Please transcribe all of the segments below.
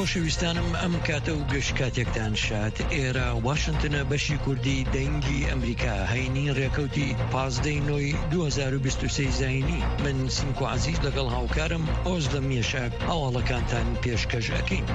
خۆشەویستانم ئەم کاتە و گەشت کاتێکتان شات ئێرە واشنگتنە بەشی کوردی دەنگی ئەمریکا هەینی ڕێکەوتی 15/9/2023 زاینی من سینکۆ عەزیز لەگەڵ هاوکارم ئۆز لە میێشک هەواڵەکانتان پێشکەش ئەکەین.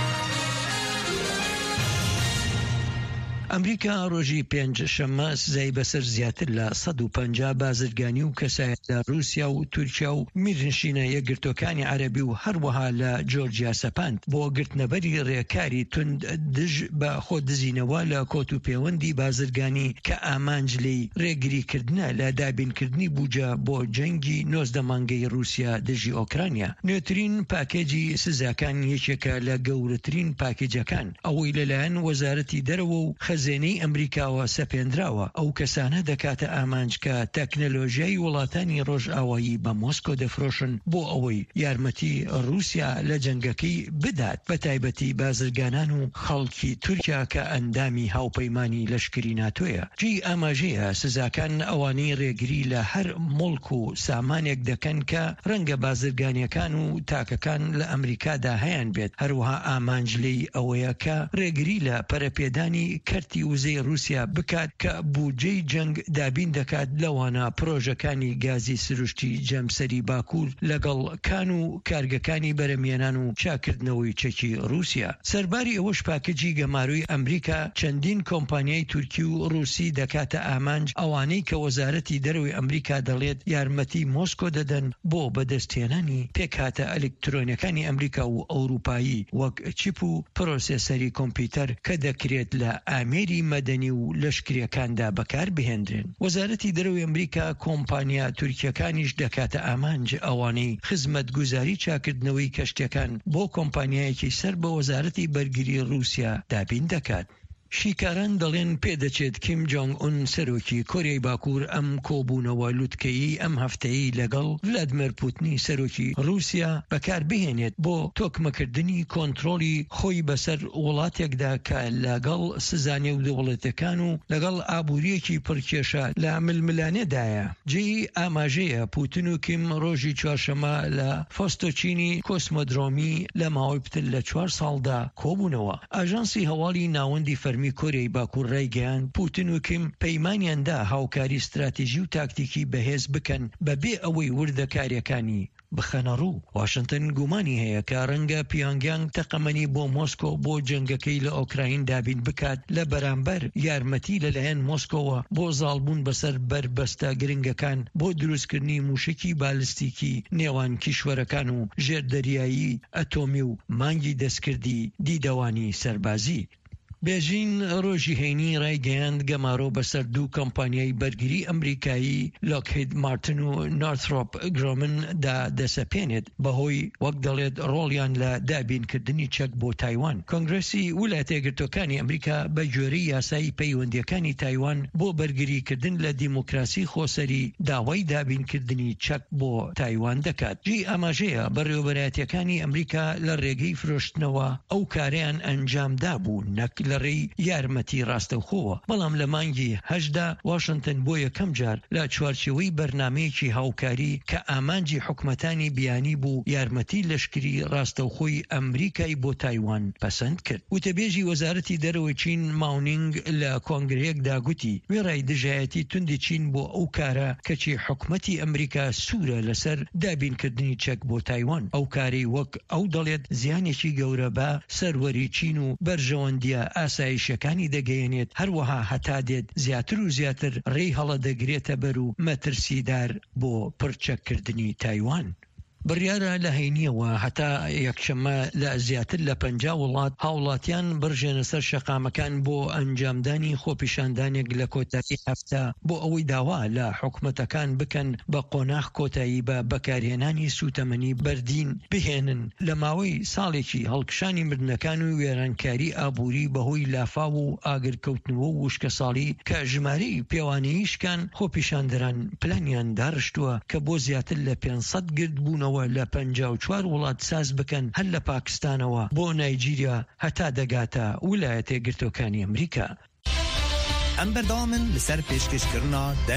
ئەمریکا ڕۆژی پێنجشەممە سزای بەسەر زیاتر لە 150 بازرگانی و کەسایەت لە رووسیا و تورکیا و میرنشینە یەکگرتوەکانی عەرەبی و هەروەها لە جۆرجیا سەپاند بۆ گرتنەبەری ڕێکاری تند دژ بە خۆدزینەوە لە کۆت و پەیوەندی بازرگانی کە ئامانجلەی ڕێگریکردنە لە دابینکردنی بوجە بۆ جەنگی 19 مانگەی رووسیا دژی ئۆکرانیا. نوێترین پاکێجی سزاکان یەکێکە لە گەورەترین پاکێجەکان ئەوەی لەلایەن وەزارەتی دەرەوە و خەزێنەی ئەمریکاوە سەپێنراوە ئەو کەسانە دەکاتە ئامانج کە تەکنەلۆژیای وڵاتانی ڕۆژئاوایی بە مۆسکۆ دەفرۆشن بۆ ئەوەی یارمەتی رووسیا لە جەنگەکەی بدات بە تایبەتی بازرگانان و خەڵکی تورکیا کە ئەندامی هاوپەیمانی لەشکری ناتۆیە. جێی ئاماژەیە سزاکان ئەوانەی ڕێگری لە هەر مڵک و سامانێک دەکەن کە ڕەنگە بازرگانیەکان و تاکەکان لە ئەمریکادا هەیان بێت، هەروەها ئامانجلەی ئەوەیە کە ڕێگری لە پەرەپێدانی کەرتی وزەی رووسیا بکات کە بوجەی جەنگ دابین دەکات لەوانە پرۆژەکانی گازی سروشتی جەمسەری باکوور لەگەڵ کان و کارگەکانی بەرەمێنان و چاکردنەوەی چەکی رووسیا. سەرباری ئەوەش پاکەجی گەماروی ئەمریکا چەندین کۆمپانیای تورکی و رووسی دەکاتە ئامانج ئەوانەی کە وەزارەتی دەرەوەی ئەمریکا دەڵێت یارمەتی مۆسکۆ دەدەن بۆ بەدەستهێنانی پێکهاتە ئەلکترۆنیەکانی ئەمریکا و ئەوروپایی وەک چیپ و پرۆسێسەری کۆمپیوتەر کە دەکرێت لە ئامێری مەدەنی و لەشکریەکاندا بەکار بهێنرێن. وەزارەتی دەرەوەی ئەمریکا کۆمپانیا تورکیەکانیش دەکاتە ئامانج ئەوانەی خزمەتگوزاری چاکردنەوەی کەشتیەکان بۆ کۆمپانیایەکی سەر بە وەزارەتی بەرگری رووسیا دابین دەکات. شیکاران دەڵێن پێدەچێت کیم جۆنگ ئون سەرۆکی کۆریای باکوور ئەم کۆبوونەوە لوتکەیی ئەم هەفتەیە لەگەڵ ڤلادیمیر پوتینی سەرۆکی رووسیا بەکار بهێنێت بۆ تۆکمەکردنی کۆنتڕۆلی خۆی بەسەر وڵاتێکدا کە لەگەڵ سزانێ و دەوڵەتەکان و لەگەڵ ئابوووریەکی پڕکێشە لە ململانێدایە. جێی ئاماژەیە پوتین و کیم ڕۆژی چوارشەمە لە فۆستۆچینی کۆسمۆدرۆمی لە ماوەی پتر لە 4 ساڵدا کۆبوونەوە. ئاژانسی هەواڵی ناوەندی فەرمی کۆریای باکوور ڕایگەیاند پوتین و کیم پەیمانیاندا هاوکاری استراتیژی و تاکتیکی بەهێز بکەن بەبێ ئەوەی وردەکاریەکانی بخەنە ڕوو. واشنگتن گومانی هەیە کە ڕەنگە پیۆنگیانگ تەقەمەنی بۆ مۆسکۆ بۆ جەنگەکەی لە ئۆکراین دابین بکات لە بەرامبەر یارمەتی لەلایەن مۆسکۆوە بۆ زاڵبوون بەسەر بربەستە گرنگەکان بۆ دروستکردنی موشکی بالیستیکی نێوان کیشوەرەکان و ژێردەریایی ئەتۆمی و مانگی دەستکردی دیدەوانی سەربازی. بێژین ڕۆژی هەینی ڕایگەیاند گەمارۆ بەسەر دوو کۆمپانیای بەرگری ئەمریکایی لۆکهید مارتن و نۆرتڕۆپ گرۆمن دا دەسەپێنێت بەهۆی وەک دەڵێت ڕۆڵیان لە دابینکردنی چەک بۆ تایوان. کۆنگرەسی ویلایەتە یەکگرتووەکانی ئەمریکا بە گوێرەی یاسای پەیوەندیەکانی تایوان بۆ بەرگریکردن لە دیموکراسی خۆسەری داوای دابینکردنی چەک بۆ تایوان دەکات. جێی ئاماژەیە بەڕێوەبەرایەتیەکانی ئەمریکا لە ڕێگەی فرۆشتنەوە ئەو کارەیان ئەنجامدا بوو نەک لەڕێی یارمەتی ڕاستەوخۆوە. بەڵام لە مانگی هەشدا واشنگتن بۆ یەکەم جار لە چوارچێوەی بەرنامەیەکی هاوکاری کە ئامانجی حکومەتانی بیانی بوو یارمەتی لەشکری ڕاستەوخۆی ئەمریکای بۆ تایوان پەسەند کرد. وتەبێژی وەزارەتی دەرەوەی چین ماونینگ لە کۆنگرەیەکدا گوتی وێڕای دژایەتی توندی چین بۆ ئەو کارە کەچی حکومەتی ئەمریکا سوورە لەسەر دابینکردنی چەک بۆ تایوان. ئەو کاری وەک ئەو دەڵێت زیانێکی گەورە بە سەروەری چین و بەرژەوەندیە ئاسایشەکانی دەگەیەنێت، هەروەها هەتا دێت زیاتر و زیاتر ڕێی هەڵە دەگرێتە بەر و مەترسیدار بۆ پڕچەکردنی تایوان. بڕیارە لە هەینیەوە هەتا یەکشەمە لە زیاتر لە 50 وڵات هاوڵاتیان بڕژێنە سەر شەقامەکان بۆ ئەنجامدانی خۆپیشاندانێک لە کۆتایی هەفتە بۆ ئەوەی داوا لە حکومەتەکان بکەن بە قۆناغ کۆتایی بە بەکارهێنانی سوتەمەنی بەردین بهێنن لە ماوەی ساڵێکی هەڵکشانی مردنەکان و وێرانکاری ئابووری بەهۆی لافاو و ئاگرکەوتنەوە و وشکە ساڵی کە ژمارەی پێوانەییشکان خۆپیشاندەران پلانیان داڕشتووە کە بۆ زیاتر لە 500 گرد بوونەوە لە 54 وڵات ساز بکەن هەر لە پاکستانەوە بۆ نایجیریا هەتا دەگاتە ویلایەتە یەکگرتووەکانی ئەمریکا. ئەم بەردەوامن لەسەر پێشکەشکردنا